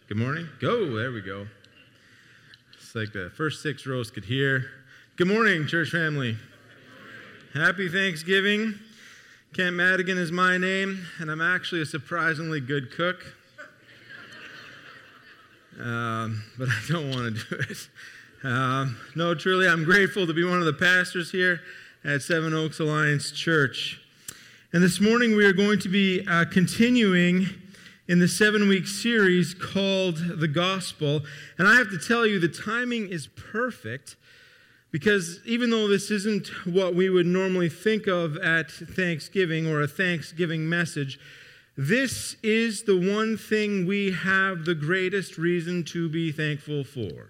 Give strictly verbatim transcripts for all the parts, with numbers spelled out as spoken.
Good morning. Go. There we go. It's like the first six rows could hear. Good morning, church family. Happy Thanksgiving. Kent Madigan is my name, and I'm actually a surprisingly good cook. Um, but I don't want to do it. Um, no, truly, I'm grateful to be one of the pastors here at Seven Oaks Alliance Church. And this morning we are going to be uh, continuing in the seven-week series called The Gospel. And I have to tell you, the timing is perfect because even though this isn't what we would normally think of at Thanksgiving or a Thanksgiving message, this is the one thing we have the greatest reason to be thankful for.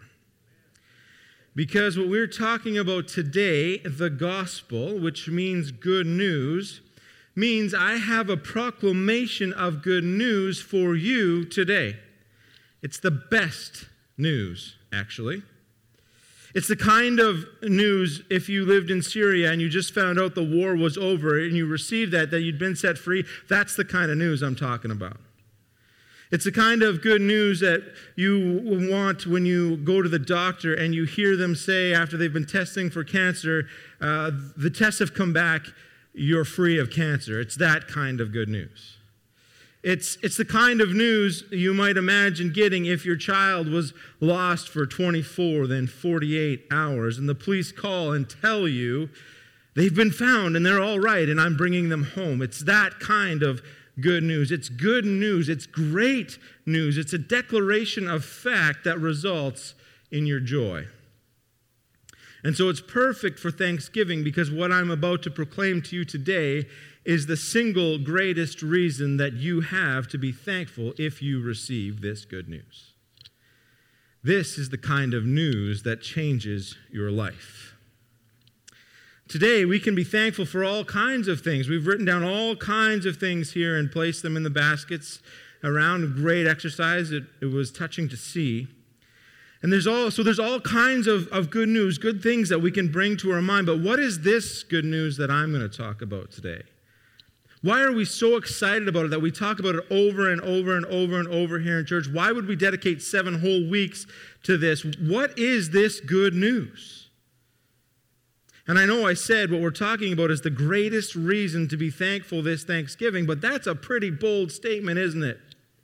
Because what we're talking about today, the gospel, which means good news, means I have a proclamation of good news for you today. It's the best news, actually. It's the kind of news if you lived in Syria and you just found out the war was over and you received that, that you'd been set free. That's the kind of news I'm talking about. It's the kind of good news that you want when you go to the doctor and you hear them say after they've been testing for cancer, uh, the tests have come back, you're free of cancer. It's that kind of good news. It's, it's the kind of news you might imagine getting if your child was lost for twenty-four, then forty-eight hours, and the police call and tell you they've been found and they're all right and I'm bringing them home. It's that kind of good news. It's good news. It's great news. It's a declaration of fact that results in your joy. And so it's perfect for Thanksgiving because what I'm about to proclaim to you today is the single greatest reason that you have to be thankful if you receive this good news. This is the kind of news that changes your life. Today, we can be thankful for all kinds of things. We've written down all kinds of things here and placed them in the baskets around. Great exercise. It, it was touching to see. And there's all, so there's all kinds of, of good news, good things that we can bring to our mind. But what is this good news that I'm going to talk about today? Why are we so excited about it that we talk about it over and over and over and over here in church? Why would we dedicate seven whole weeks to this? What is this good news? And I know I said what we're talking about is the greatest reason to be thankful this Thanksgiving, but that's a pretty bold statement, isn't it?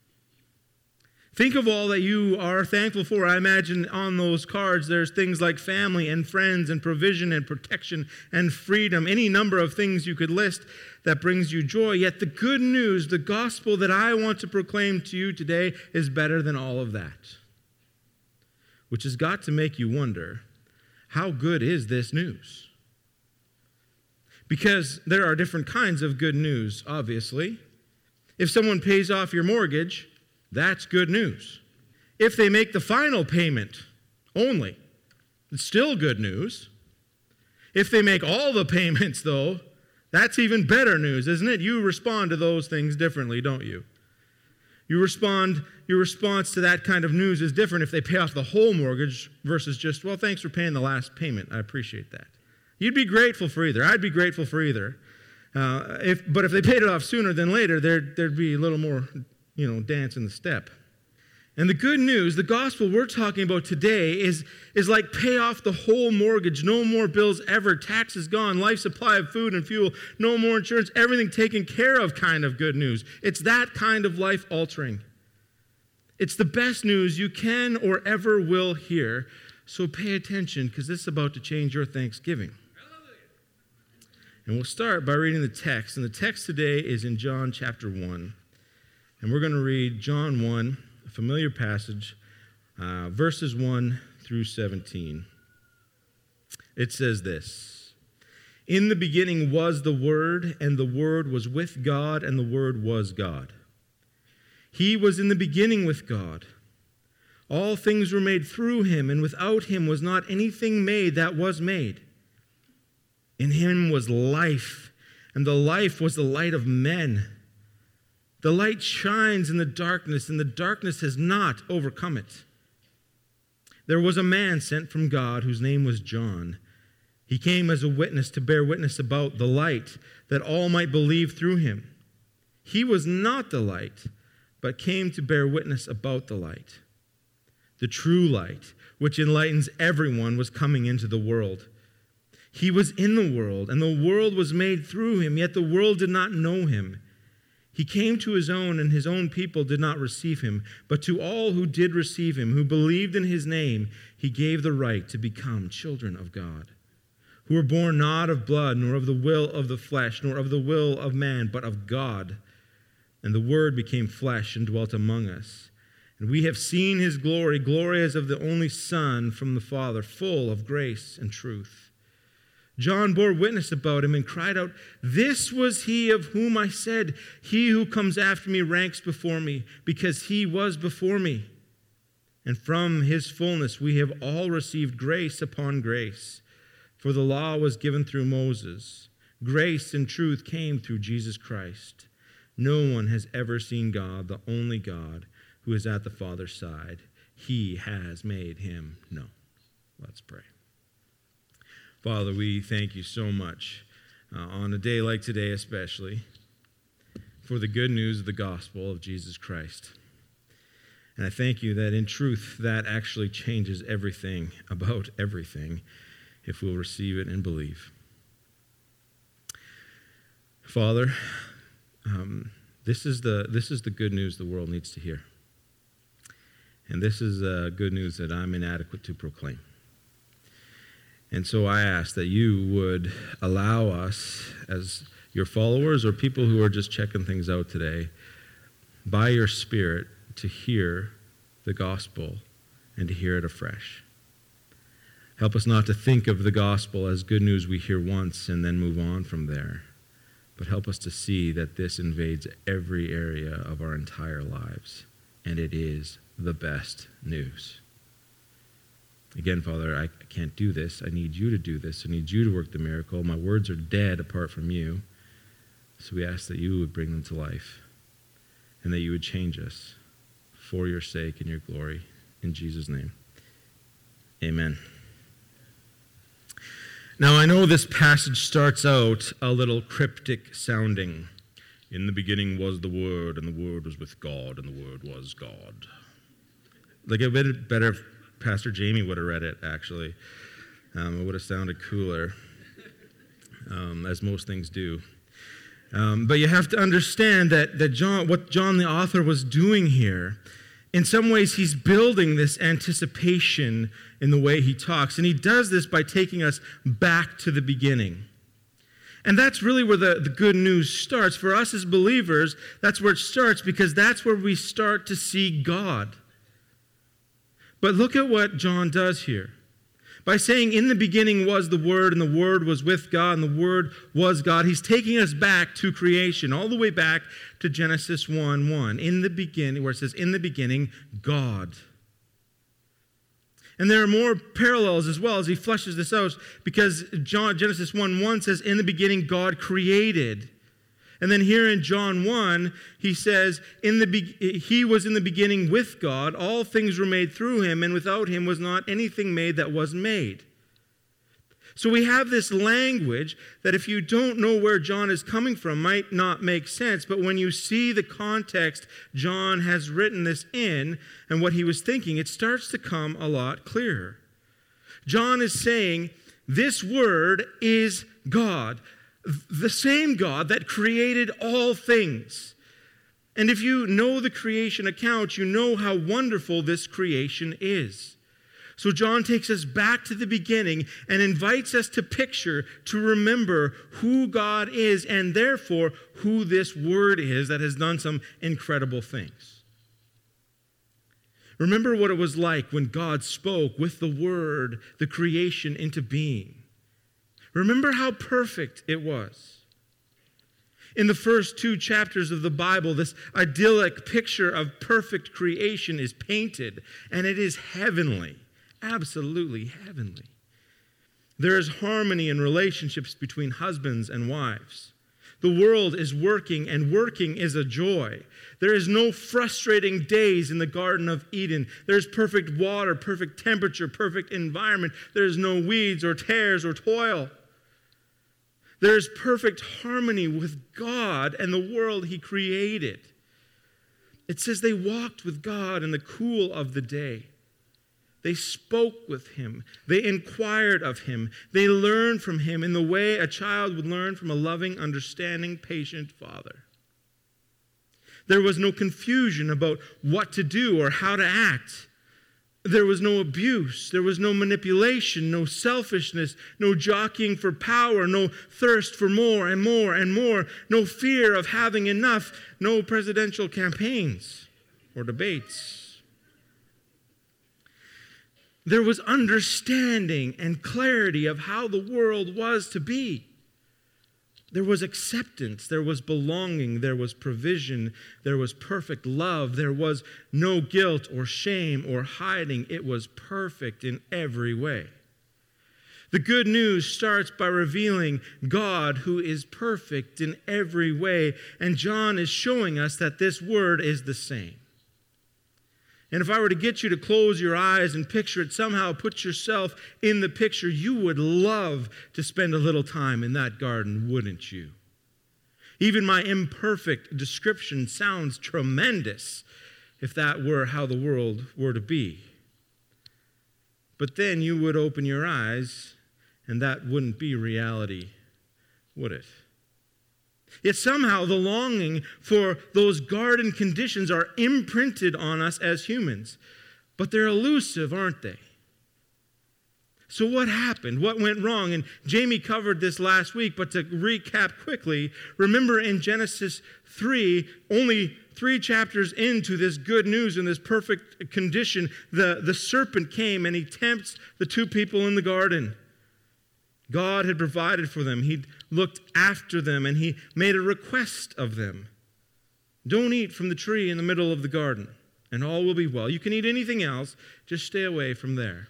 Think of all that you are thankful for. I imagine on those cards there's things like family and friends and provision and protection and freedom, any number of things you could list that brings you joy. Yet the good news, the gospel that I want to proclaim to you today is better than all of that, which has got to make you wonder, how good is this news? Because there are different kinds of good news, obviously. If someone pays off your mortgage, that's good news. If they make the final payment only, it's still good news. If they make all the payments, though, that's even better news, isn't it? You respond to those things differently, don't you? You respond, your response to that kind of news is different if they pay off the whole mortgage versus just, well, thanks for paying the last payment. I appreciate that. You'd be grateful for either. I'd be grateful for either. Uh, if, but if they paid it off sooner than later, there'd, there'd be a little more, you know, dance in the step. And the good news, the gospel we're talking about today is, is like pay off the whole mortgage, no more bills ever, taxes gone, life supply of food and fuel, no more insurance, everything taken care of kind of good news. It's that kind of life altering. It's the best news you can or ever will hear. So pay attention because this is about to change your Thanksgiving. And we'll start by reading the text. And the text today is in John chapter one. And we're going to read John one, a familiar passage, uh, verses one through seventeen. It says this: In the beginning was the Word, and the Word was with God, and the Word was God. He was in the beginning with God. All things were made through him, and without him was not anything made that was made. In him was life, and the life was the light of men. The light shines in the darkness, and the darkness has not overcome it. There was a man sent from God whose name was John. He came as a witness to bear witness about the light, that all might believe through him. He was not the light, but came to bear witness about the light. The true light, which enlightens everyone, was coming into the world. He was in the world, and the world was made through him, yet the world did not know him. He came to his own, and his own people did not receive him. But to all who did receive him, who believed in his name, he gave the right to become children of God, who were born not of blood, nor of the will of the flesh, nor of the will of man, but of God. And the Word became flesh and dwelt among us. And we have seen his glory, glory as of the only Son from the Father, full of grace and truth. John bore witness about him and cried out, "This was he of whom I said, 'He who comes after me ranks before me, because he was before me.' And from his fullness we have all received grace upon grace. For the law was given through Moses. Grace and truth came through Jesus Christ. No one has ever seen God, the only God, who is at the Father's side. He has made him known." Let's pray. Father, we thank you so much, uh, on a day like today especially, for the good news of the gospel of Jesus Christ. And I thank you that in truth, that actually changes everything about everything if we'll receive it and believe. Father, um, this is the this is the good news the world needs to hear. And this is uh, good news that I'm inadequate to proclaim. And so I ask that you would allow us as your followers or people who are just checking things out today, by your Spirit, to hear the gospel and to hear it afresh. Help us not to think of the gospel as good news we hear once and then move on from there, but help us to see that this invades every area of our entire lives, and it is the best news. Again, Father, I can't do this. I need you to do this. I need you to work the miracle. My words are dead apart from you. So we ask that you would bring them to life and that you would change us for your sake and your glory. In Jesus' name, amen. Now, I know this passage starts out a little cryptic sounding. In the beginning was the Word, and the Word was with God, and the Word was God. Like a bit better if Pastor Jamie would have read it, actually. Um, it would have sounded cooler, um, as most things do. Um, but you have to understand that, that John, what John the author was doing here, in some ways he's building this anticipation in the way he talks. And he does this by taking us back to the beginning. And that's really where the, the good news starts. For us as believers, that's where it starts, because that's where we start to see God. But look at what John does here. By saying, in the beginning was the Word, and the Word was with God, and the Word was God, he's taking us back to creation, all the way back to Genesis one one. In the beginning, where it says, in the beginning, God. And there are more parallels as well as he fleshes this out, because John, Genesis one one says, in the beginning, God created. And then here in John one, he says, "In the be- he was in the beginning with God. All things were made through him, and without him was not anything made that was made." So we have this language that, if you don't know where John is coming from, might not make sense. But when you see the context John has written this in and what he was thinking, it starts to come a lot clearer. John is saying, this Word is God. The same God that created all things. And if you know the creation account, you know how wonderful this creation is. So John takes us back to the beginning and invites us to picture, to remember who God is, and therefore who this Word is that has done some incredible things. Remember what it was like when God spoke with the Word, the creation, into being. Remember how perfect it was. In the first two chapters of the Bible, this idyllic picture of perfect creation is painted, and it is heavenly, absolutely heavenly. There is harmony in relationships between husbands and wives. The world is working, and working is a joy. There is no frustrating days in the Garden of Eden. There's perfect water, perfect temperature, perfect environment. There's no weeds or tares or toil. There is perfect harmony with God and the world he created. It says they walked with God in the cool of the day. They spoke with him. They inquired of him. They learned from him in the way a child would learn from a loving, understanding, patient father. There was no confusion about what to do or how to act. There was no abuse. There was no manipulation, no selfishness, no jockeying for power, no thirst for more and more and more, no fear of having enough, no presidential campaigns or debates. There was understanding and clarity of how the world was to be. There was acceptance, there was belonging, there was provision, there was perfect love, there was no guilt or shame or hiding. It was perfect in every way. The good news starts by revealing God who is perfect in every way, and John is showing us that this word is the same. And if I were to get you to close your eyes and picture it, somehow put yourself in the picture, you would love to spend a little time in that garden, wouldn't you? Even my imperfect description sounds tremendous if that were how the world were to be. But then you would open your eyes, and that wouldn't be reality, would it? Yet somehow the longing for those garden conditions are imprinted on us as humans. But they're elusive, aren't they? So what happened? What went wrong? And Jamie covered this last week, but to recap quickly, remember in Genesis three, only three chapters into this good news and this perfect condition, the, the serpent came and he tempts the two people in the garden. God had provided for them. He'd looked after them, and he made a request of them. Don't eat from the tree in the middle of the garden, and all will be well. You can eat anything else, just stay away from there.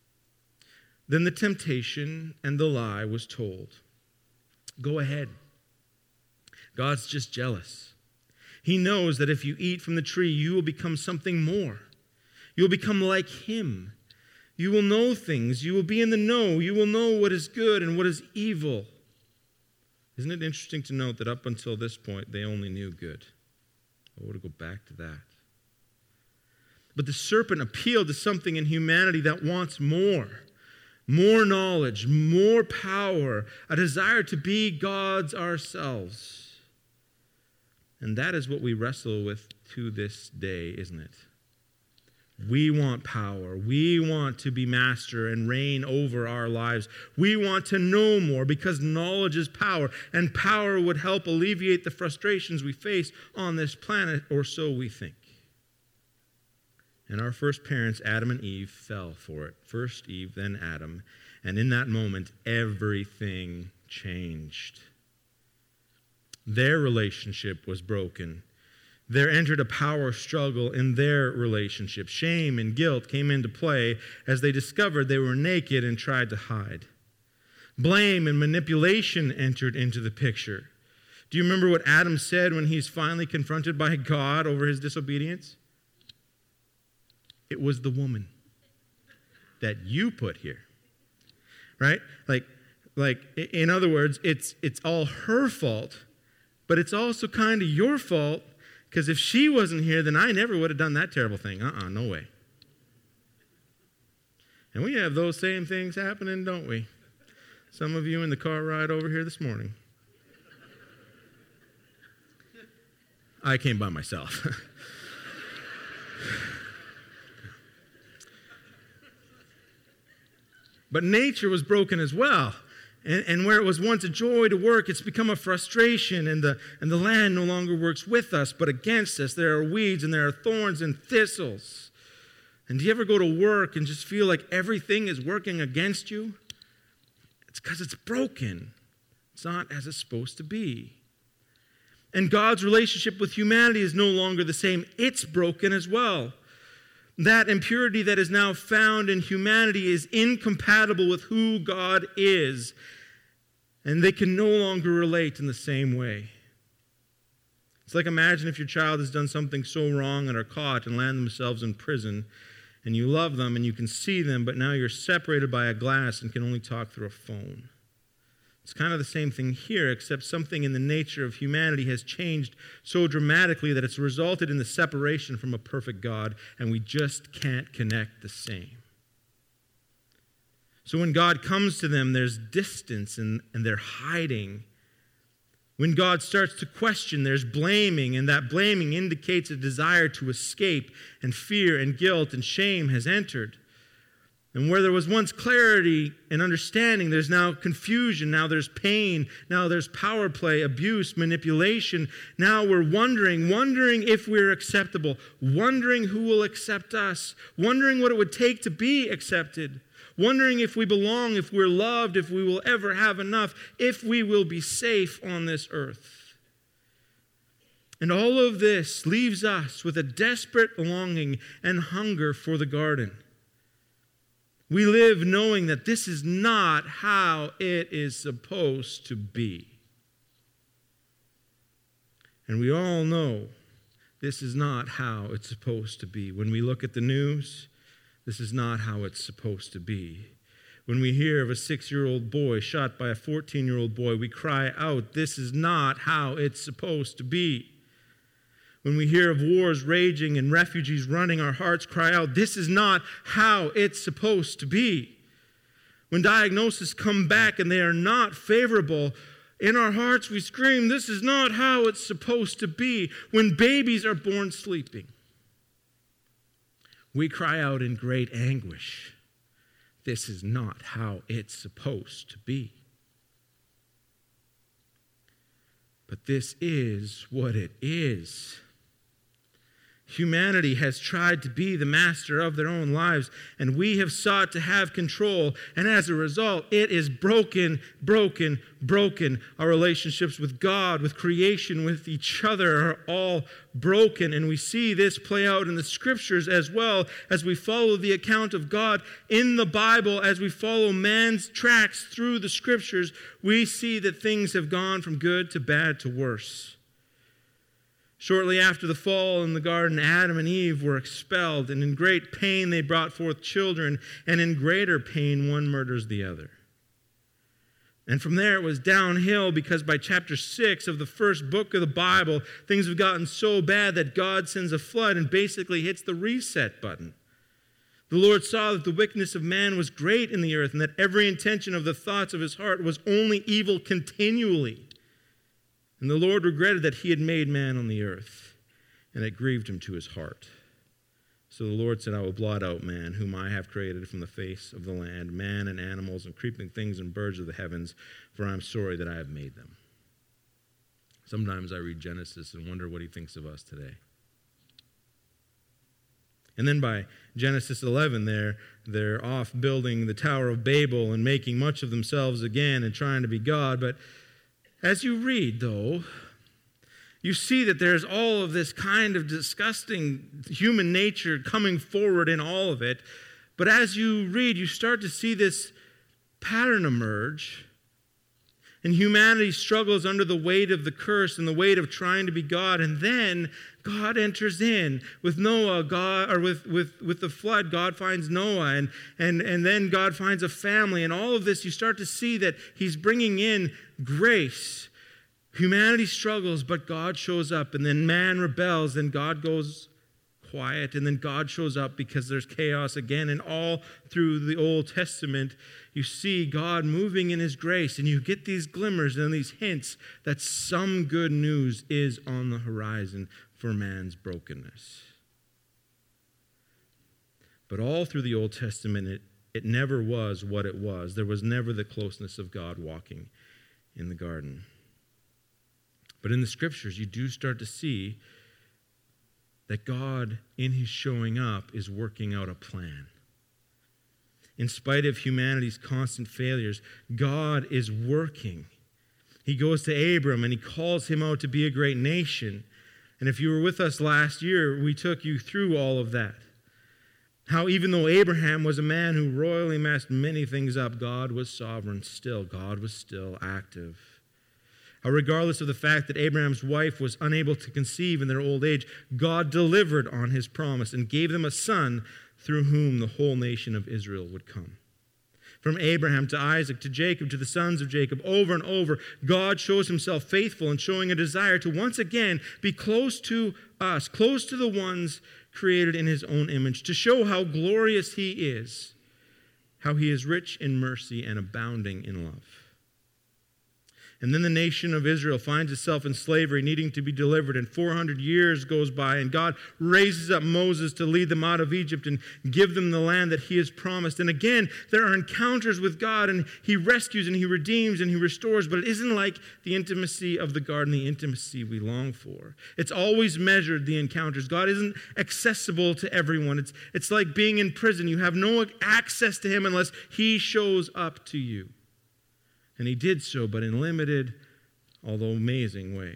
Then the temptation and the lie was told. Go ahead. God's just jealous. He knows that if you eat from the tree, you will become something more. You'll become like him. You will know things. You will be in the know. You will know what is good and what is evil. Isn't it interesting to note that up until this point, they only knew good? I want to go back to that. But the serpent appealed to something in humanity that wants more. More knowledge, more power, a desire to be gods ourselves. And that is what we wrestle with to this day, isn't it? We want power. We want to be master and reign over our lives. We want to know more because knowledge is power, and power would help alleviate the frustrations we face on this planet, or so we think. And our first parents, Adam and Eve, fell for it. First Eve, then Adam. And in that moment, everything changed. Their relationship was broken. There entered a power struggle in their relationship. Shame and guilt came into play as they discovered they were naked and tried to hide. Blame and manipulation entered into the picture. Do you remember what Adam said when he's finally confronted by God over his disobedience? It was the woman that you put here. Right? Like, like in other words, it's, it's all her fault, but it's also kind of your fault. Because if she wasn't here, then I never would have done that terrible thing. Uh-uh, no way. And we have those same things happening, don't we? Some of you in the car ride over here this morning. I came by myself. But nature was broken as well. And, and where it was once a joy to work, it's become a frustration, and the, and the land no longer works with us, but against us. There are weeds, and there are thorns and thistles. And do you ever go to work and just feel like everything is working against you? It's because it's broken. It's not as it's supposed to be. And God's relationship with humanity is no longer the same. It's broken as well. That impurity that is now found in humanity is incompatible with who God is. And they can no longer relate in the same way. It's like imagine if your child has done something so wrong and are caught and land themselves in prison, and you love them and you can see them, but now you're separated by a glass and can only talk through a phone. It's kind of the same thing here, except something in the nature of humanity has changed so dramatically that it's resulted in the separation from a perfect God, and we just can't connect the same. So when God comes to them, there's distance and, and they're hiding. When God starts to question, there's blaming, and that blaming indicates a desire to escape, and fear and guilt and shame has entered. And where there was once clarity and understanding, there's now confusion, now there's pain, now there's power play, abuse, manipulation. Now we're wondering, wondering if we're acceptable, wondering who will accept us, wondering what it would take to be accepted, wondering if we belong, if we're loved, if we will ever have enough, if we will be safe on this earth. And all of this leaves us with a desperate longing and hunger for the garden. We live knowing that this is not how it is supposed to be. And we all know this is not how it's supposed to be. When we look at the news, this is not how it's supposed to be. When we hear of a six-year-old boy shot by a fourteen-year-old boy, we cry out, this is not how it's supposed to be. When we hear of wars raging and refugees running, our hearts cry out, this is not how it's supposed to be. When diagnoses come back and they are not favorable, in our hearts we scream, this is not how it's supposed to be. When babies are born sleeping, we cry out in great anguish, this is not how it's supposed to be. But this is what it is. Humanity has tried to be the master of their own lives, and we have sought to have control, and as a result, it is broken, broken, broken. Our relationships with God, with creation, with each other are all broken, and we see this play out in the Scriptures as well as we follow the account of God in the Bible, as we follow man's tracks through the Scriptures. We see that things have gone from good to bad to worse. Shortly after the fall in the garden, Adam and Eve were expelled, and in great pain they brought forth children, and in greater pain one murders the other. And from there it was downhill, because by chapter six of the first book of the Bible, things have gotten so bad that God sends a flood and basically hits the reset button. The Lord saw that the wickedness of man was great in the earth, and that every intention of the thoughts of his heart was only evil continually. And the Lord regretted that he had made man on the earth, and it grieved him to his heart. So the Lord said, I will blot out man, whom I have created from the face of the land, man and animals and creeping things and birds of the heavens, for I am sorry that I have made them. Sometimes I read Genesis and wonder what he thinks of us today. And then by Genesis eleven, they're, they're off building the Tower of Babel and making much of themselves again and trying to be God. But as you read, though, you see that there's all of this kind of disgusting human nature coming forward in all of it. But as you read, you start to see this pattern emerge. And humanity struggles under the weight of the curse and the weight of trying to be God. And then God enters in. With Noah, God, or with, with, with the flood, God finds Noah. And, and, and then God finds a family. And all of this, you start to see that he's bringing in grace. Humanity struggles, but God shows up. And then man rebels, and God goes quiet. And then God shows up because there's chaos again. And all through the Old Testament, you see God moving in his grace, and you get these glimmers and these hints that some good news is on the horizon for man's brokenness. But all through the Old Testament, it, it never was what it was. There was never the closeness of God walking in the garden. But in the Scriptures, you do start to see that God, in his showing up, is working out a plan. In spite of humanity's constant failures, God is working. He goes to Abram and he calls him out to be a great nation. And if you were with us last year, we took you through all of that. How even though Abraham was a man who royally messed many things up, God was sovereign still. God was still active. How regardless of the fact that Abraham's wife was unable to conceive in their old age, God delivered on his promise and gave them a son through whom the whole nation of Israel would come. From Abraham to Isaac to Jacob to the sons of Jacob, over and over, God shows himself faithful and showing a desire to once again be close to us, close to the ones created in his own image, to show how glorious he is. how he is rich in mercy and abounding in love. And then the nation of Israel finds itself in slavery, needing to be delivered, and four hundred years goes by, and God raises up Moses to lead them out of Egypt and give them the land that he has promised. And again, there are encounters with God, and he rescues and he redeems and he restores, but it isn't like the intimacy of the garden, the intimacy we long for. It's always measured, the encounters. God isn't accessible to everyone. It's, it's like being in prison. You have no access to him unless he shows up to you. And he did so, but in limited, although amazing ways.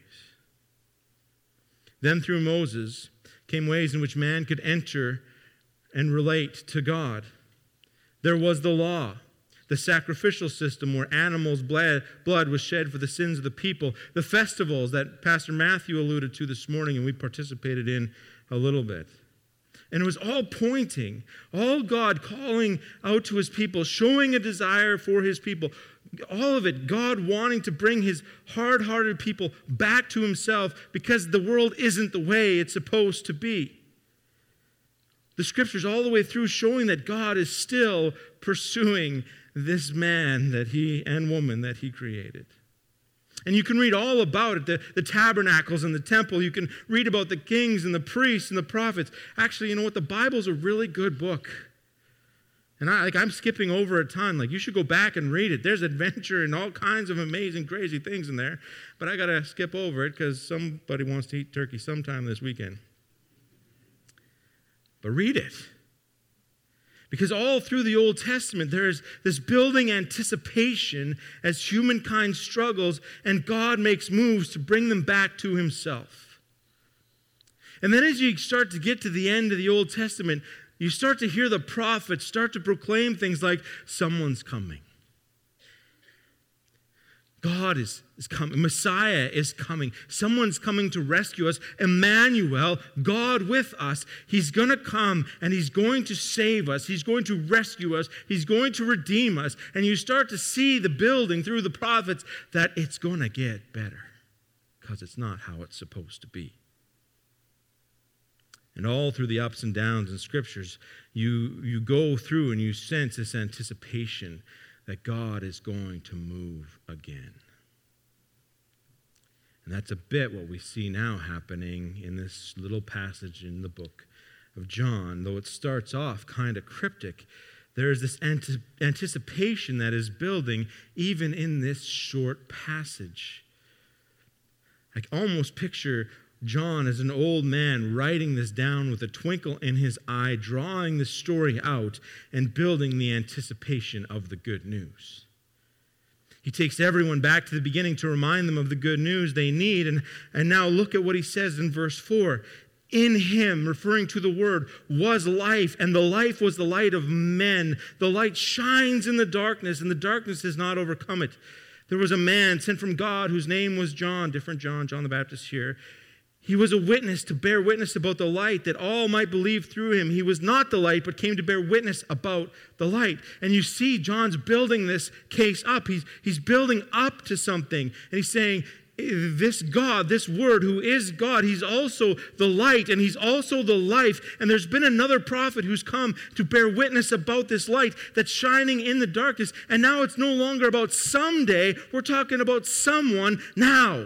Then through Moses came ways in which man could enter and relate to God. There was the law, the sacrificial system where animals' blood was shed for the sins of the people, the festivals that Pastor Matthew alluded to this morning and we participated in a little bit. And it was all pointing, all God calling out to his people, showing a desire for his people. All of it, God wanting to bring his hard-hearted people back to himself because the world isn't the way it's supposed to be. The scriptures all the way through showing that God is still pursuing this man that he and woman that he created. And you can read all about it, the, the tabernacles and the temple. You can read about the kings and the priests and the prophets. Actually, you know what? The Bible's a really good book. And I, like, I'm skipping over a ton. Like, you should go back and read it. There's adventure and all kinds of amazing, crazy things in there. But I got to skip over it because somebody wants to eat turkey sometime this weekend. But read it. Because all through the Old Testament, there is this building anticipation as humankind struggles and God makes moves to bring them back to himself. And then as you start to get to the end of the Old Testament, you start to hear the prophets start to proclaim things like, someone's coming. God is, is coming. Messiah is coming. Someone's coming to rescue us. Emmanuel, God with us. He's going to come and he's going to save us. He's going to rescue us. He's going to redeem us. And you start to see the building through the prophets that it's going to get better because it's not how it's supposed to be. And all through the ups and downs in scriptures, you, you go through and you sense this anticipation that God is going to move again. And that's a bit what we see now happening in this little passage in the book of John. Though it starts off kind of cryptic, there is this ante- anticipation that is building even in this short passage. I can almost picture John as an old man writing this down with a twinkle in his eye, drawing the story out and building the anticipation of the good news. He takes everyone back to the beginning to remind them of the good news they need. And, and now look at what he says in verse four. In him, referring to the Word, was life, and the life was the light of men. The light shines in the darkness, and the darkness has not overcome it. There was a man sent from God whose name was John, different John, John the Baptist here. He was a witness to bear witness about the light, that all might believe through him. He was not the light, but came to bear witness about the light. And you see John's building this case up. He's, he's building up to something. And he's saying, this God, this Word who is God, he's also the light and he's also the life. And there's been another prophet who's come to bear witness about this light that's shining in the darkness. And now it's no longer about someday. We're talking about someone now.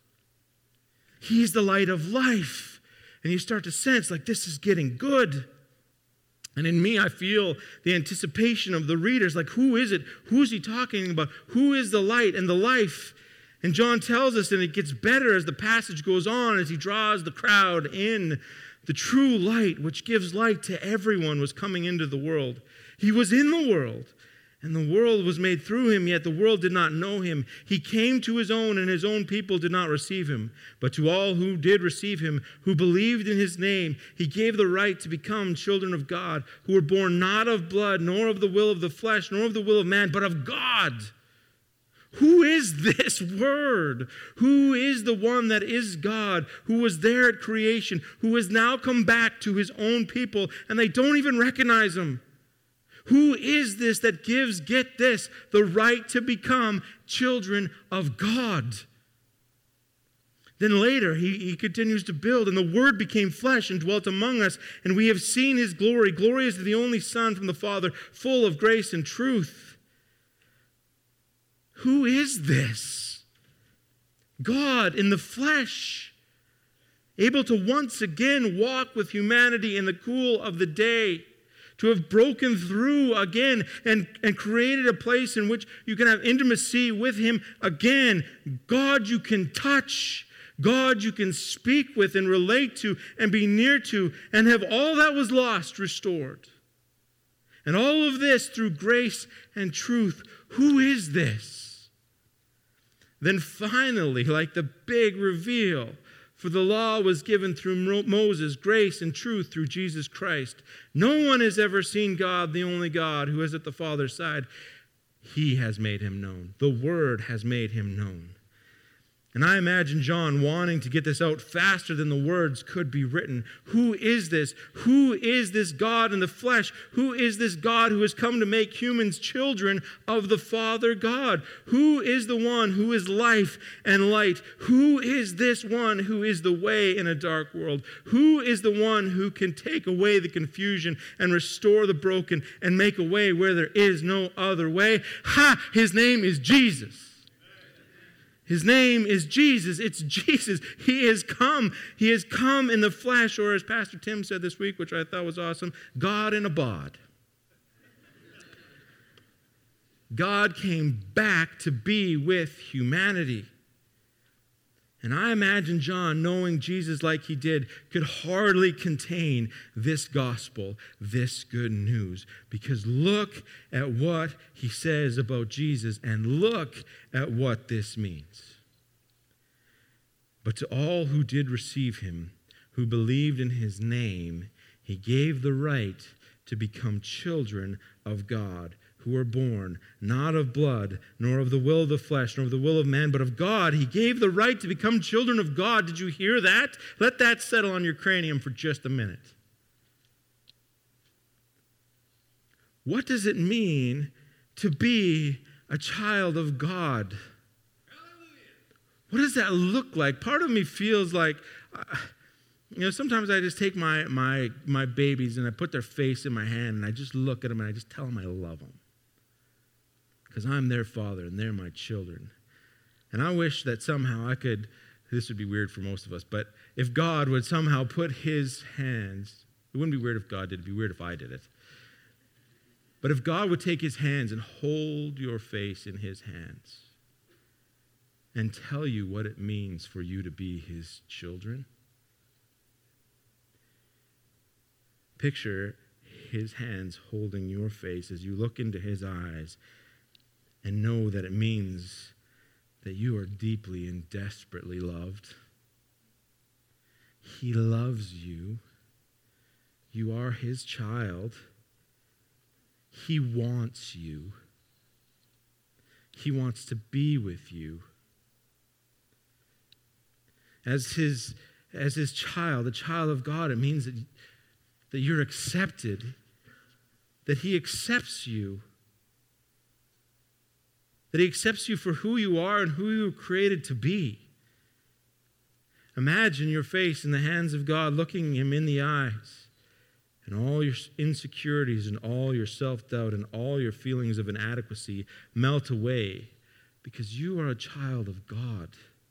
He's the light of life. And you start to sense like this is getting good. And in me, I feel the anticipation of the readers. Like, who is it? Who is he talking about? Who is the light and the life? And John tells us, and it gets better as the passage goes on, as he draws the crowd in. The true light, which gives light to everyone, was coming into the world. He was in the world. And the world was made through him, yet the world did not know him. He came to his own, and his own people did not receive him. But to all who did receive him, who believed in his name, he gave the right to become children of God, who were born not of blood, nor of the will of the flesh, nor of the will of man, but of God. Who is this Word? Who is the one that is God, who was there at creation, who has now come back to his own people, and they don't even recognize him? Who is this that gives, get this, the right to become children of God? Then later, he, he continues to build, and the Word became flesh and dwelt among us, and we have seen his glory. Glory is the only Son from the Father, full of grace and truth. Who is this? God in the flesh, able to once again walk with humanity in the cool of the day, to have broken through again and, and created a place in which you can have intimacy with him again. God you can touch. God you can speak with and relate to and be near to, and have all that was lost restored. And all of this through grace and truth. Who is this? Then finally, like the big reveal, for the law was given through Moses, grace and truth through Jesus Christ. No one has ever seen God, the only God, who is at the Father's side. He has made him known. The Word has made him known. And I imagine John wanting to get this out faster than the words could be written. Who is this? Who is this God in the flesh? Who is this God who has come to make humans children of the Father God? Who is the one who is life and light? Who is this one who is the way in a dark world? Who is the one who can take away the confusion and restore the broken and make a way where there is no other way? Ha! His name is Jesus. His name is Jesus. It's Jesus. He has come. He has come in the flesh, or as Pastor Tim said this week, which I thought was awesome, God in a bod. God came back to be with humanity. And I imagine John, knowing Jesus like he did, could hardly contain this gospel, this good news. Because look at what he says about Jesus, and look at what this means. But to all who did receive him, who believed in his name, he gave the right to become children of God, who were born not of blood, nor of the will of the flesh, nor of the will of man, but of God. He gave the right to become children of God. Did you hear that? Let that settle on your cranium for just a minute. What does it mean to be a child of God? What does that look like? Part of me feels like, uh, you know, sometimes I just take my, my, my babies and I put their face in my hand and I just look at them and I just tell them I love them. Because I'm their father and they're my children. And I wish that somehow I could, this would be weird for most of us, but if God would somehow put his hands, it wouldn't be weird if God did, it'd be weird if I did it. But if God would take his hands and hold your face in his hands and tell you what it means for you to be his children, picture his hands holding your face as you look into his eyes and know that it means that you are deeply and desperately loved. He loves you. You are his child. He wants you. He wants to be with you. As his, as his child, a child of God, it means that, that you're accepted, that he accepts you. That he accepts you for who you are and who you were created to be. Imagine your face in the hands of God, looking him in the eyes, and all your insecurities and all your self-doubt and all your feelings of inadequacy melt away because you are a child of God.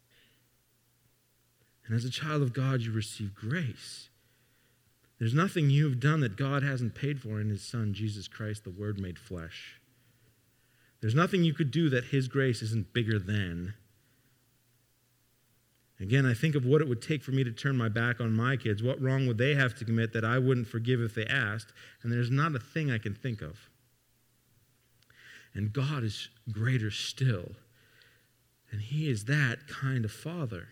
And as a child of God, you receive grace. There's nothing you've done that God hasn't paid for in his Son, Jesus Christ, the Word made flesh. There's nothing you could do that his grace isn't bigger than. Again, I think of what it would take for me to turn my back on my kids. What wrong would they have to commit that I wouldn't forgive if they asked? And there's not a thing I can think of. And God is greater still. And he is that kind of father.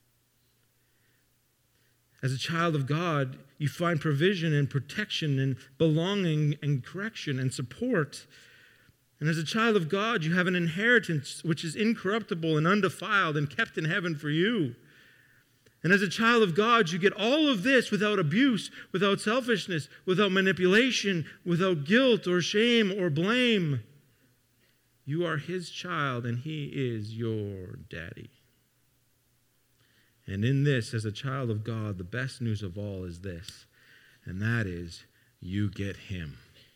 As a child of God, you find provision and protection and belonging and correction and support. And as a child of God, you have an inheritance which is incorruptible and undefiled and kept in heaven for you. And as a child of God, you get all of this without abuse, without selfishness, without manipulation, without guilt or shame or blame. You are his child and he is your daddy. And in this, as a child of God, the best news of all is this, and that is you get him.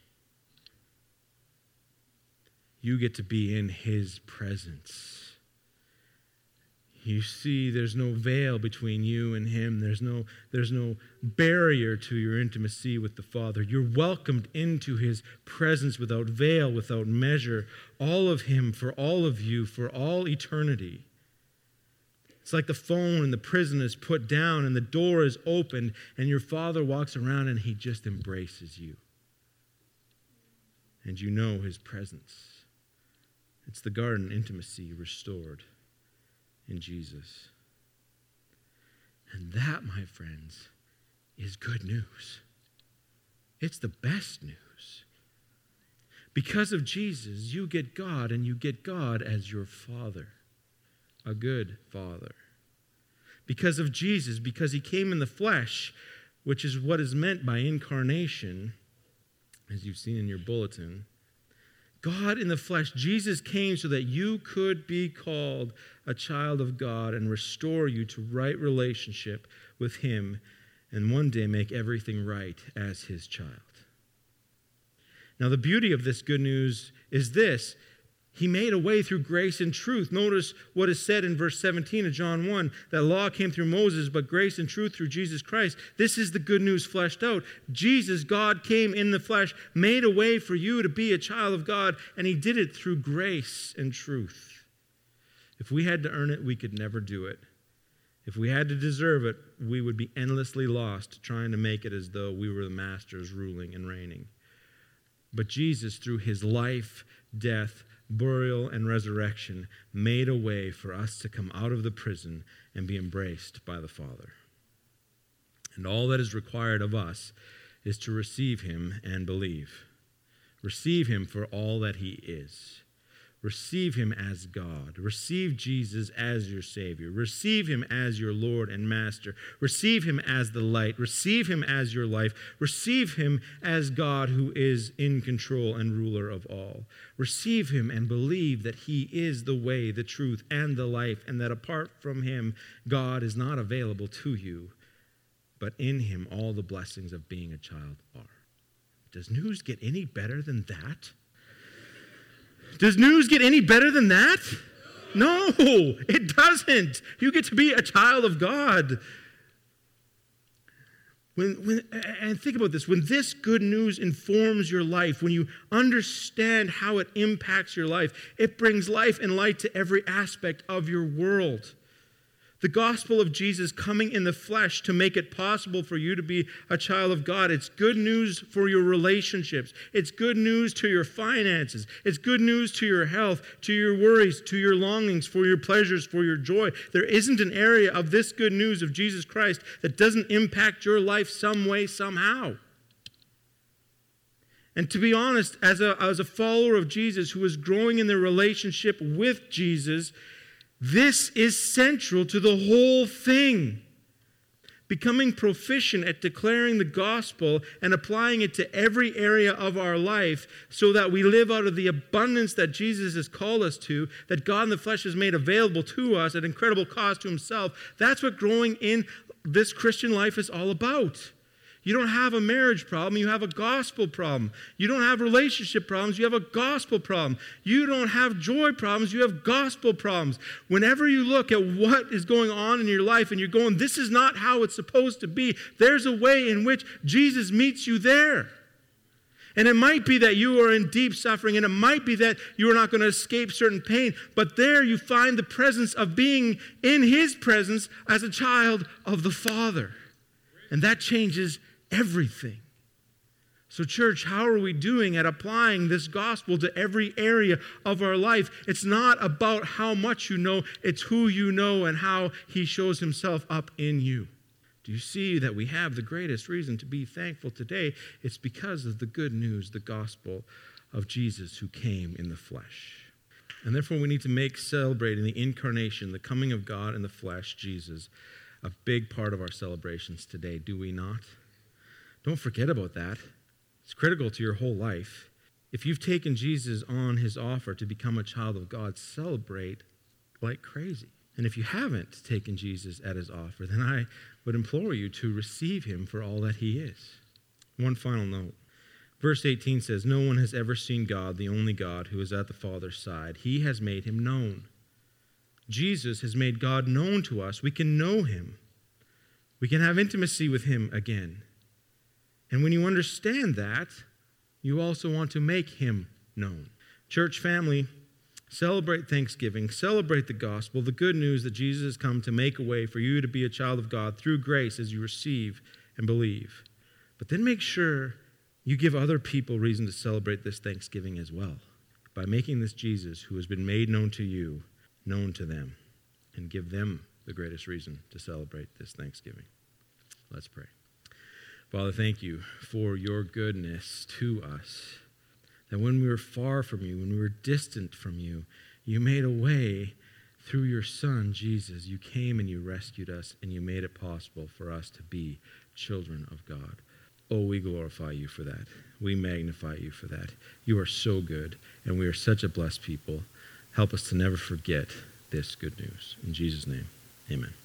You get to be in his presence. You see, there's no veil between you and him. There's no, there's no barrier to your intimacy with the Father. You're welcomed into his presence without veil, without measure. All of him for all of you, for all eternity. It's like the phone in the prison is put down and the door is opened and your Father walks around and he just embraces you. And you know his presence. It's the garden intimacy restored in Jesus. And that, my friends, is good news. It's the best news. Because of Jesus, you get God, and you get God as your Father, a good Father. Because of Jesus, because he came in the flesh, which is what is meant by incarnation, as you've seen in your bulletin, God in the flesh, Jesus came so that you could be called a child of God and restore you to right relationship with him and one day make everything right as his child. Now, the beauty of this good news is this. He made a way through grace and truth. Notice what is said in verse seventeen of John one, that law came through Moses, but grace and truth through Jesus Christ. This is the good news fleshed out. Jesus, God, came in the flesh, made a way for you to be a child of God, and he did it through grace and truth. If we had to earn it, we could never do it. If we had to deserve it, we would be endlessly lost trying to make it as though we were the masters ruling and reigning. But Jesus, through his life, death, burial, and resurrection, made a way for us to come out of the prison and be embraced by the Father. And all that is required of us is to receive him and believe. Receive him for all that he is. Receive him as God. Receive Jesus as your Savior. Receive him as your Lord and Master. Receive him as the light. Receive him as your life. Receive him as God who is in control and ruler of all. Receive him and believe that he is the way, the truth, and the life, and that apart from him, God is not available to you, but in him all the blessings of being a child are. Does news get any better than that? Does news get any better than that? No, it doesn't. You get to be a child of God. When, when, and think about this. When this good news informs your life, when you understand how it impacts your life, it brings life and light to every aspect of your world. The gospel of Jesus coming in the flesh to make it possible for you to be a child of God. It's good news for your relationships. It's good news to your finances. It's good news to your health, to your worries, to your longings, for your pleasures, for your joy. There isn't an area of this good news of Jesus Christ that doesn't impact your life some way, somehow. And to be honest, as a, as a follower of Jesus who is growing in their relationship with Jesus, this is central to the whole thing. Becoming proficient at declaring the gospel and applying it to every area of our life so that we live out of the abundance that Jesus has called us to, that God in the flesh has made available to us at incredible cost to himself. That's what growing in this Christian life is all about. You don't have a marriage problem, you have a gospel problem. You don't have relationship problems, you have a gospel problem. You don't have joy problems, you have gospel problems. Whenever you look at what is going on in your life and you're going, this is not how it's supposed to be, there's a way in which Jesus meets you there. And it might be that you are in deep suffering, and it might be that you are not going to escape certain pain, but there you find the presence of being in his presence as a child of the Father. And that changes everything. So church, how are we doing at applying this gospel to every area of our life? It's not about how much you know, it's who you know and how he shows himself up in you. Do you see that we have the greatest reason to be thankful today? It's because of the good news, the gospel of Jesus who came in the flesh. And therefore we need to make celebrating the incarnation, the coming of God in the flesh, Jesus, a big part of our celebrations today, do we not? Don't forget about that. It's critical to your whole life. If you've taken Jesus on his offer to become a child of God, celebrate like crazy. And if you haven't taken Jesus at his offer, then I would implore you to receive him for all that he is. One final note. Verse eighteen says, no one has ever seen God, the only God who is at the Father's side. He has made him known. Jesus has made God known to us. We can know him. We can have intimacy with him again. And when you understand that, you also want to make him known. Church family, celebrate Thanksgiving. Celebrate the gospel, the good news that Jesus has come to make a way for you to be a child of God through grace as you receive and believe. But then make sure you give other people reason to celebrate this Thanksgiving as well by making this Jesus who has been made known to you, known to them, and give them the greatest reason to celebrate this Thanksgiving. Let's pray. Father, thank you for your goodness to us, that when we were far from you, when we were distant from you, you made a way through your Son, Jesus. You came and you rescued us, and you made it possible for us to be children of God. Oh, we glorify you for that. We magnify you for that. You are so good, and we are such a blessed people. Help us to never forget this good news. In Jesus' name, amen.